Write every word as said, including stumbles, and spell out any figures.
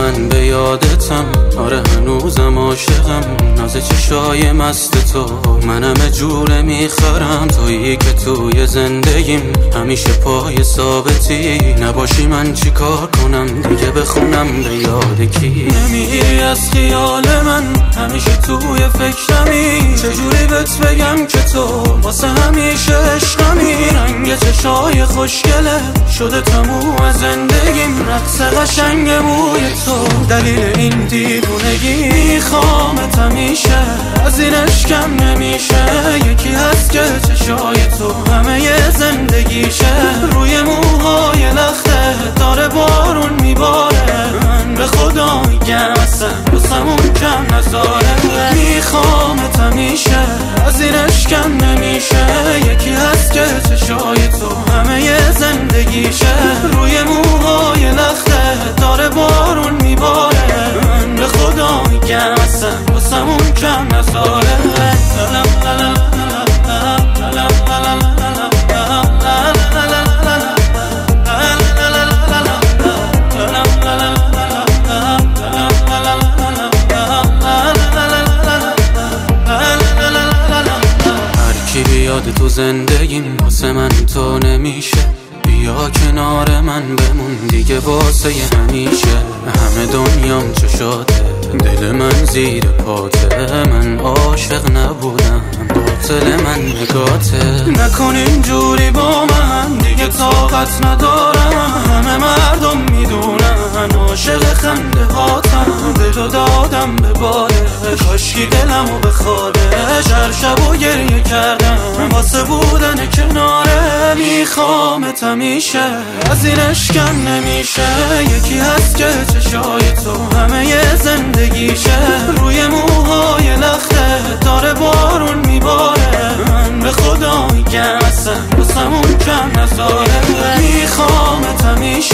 من به یادتم، آره هنوزم عاشقم، ناز چشای مست تو منم جوره میخرم، تویی که توی زندگیم همیشه پای ثابتی، نباشی من چی کار کنم دیگه بخونم به یاد کی؟ نمیری از خیال من، همیشه توی فکرمی، چجوری بهت بگم که تو واسه همیشه عشقمی، رنگ چشای خوشگله شده تموم زندگیم، رقص قشنگ موی تو دلیل این دیوونگی، میخوامت همیشه از این عشقم نمیشه، یکی هست که چشای تو همه زندگیشه، روی موهای لخته داره بارون میباره، من به خدا میگم اصلا بسمون کم نزاره، میخوامت همیشه از این عشقم نمیشه، یکی هست که چشای تو همه زندگیشه، روی موهای لخته داره بارون میباره، من به خدا میگم اصلا بسمون کم نزاره. بیاد تو زندگیم واسه من تو نمیشه، بیا کنار من بمون دیگه واسه همیشه، همه دنیام چشاته دل من زیر پاته، من عاشق نبودم باطل من نگاته، نکن اینجوری با من دیگه طاقت ندارم، همه مردم میدونن عاشق خنده هاتم، دلو دادم به بادش کاشکی دلمو بخوادش، هر شب و گریه کردم واسه بودن کناره، میخوامت همیشه از این عشقم نمیشه، یکی هست که چشای تو همه زندگیشه، روی موهای لخته داره بارون میباره، من به خدا میگم اصلا بسمون کم نزاره، میخوامت همیشه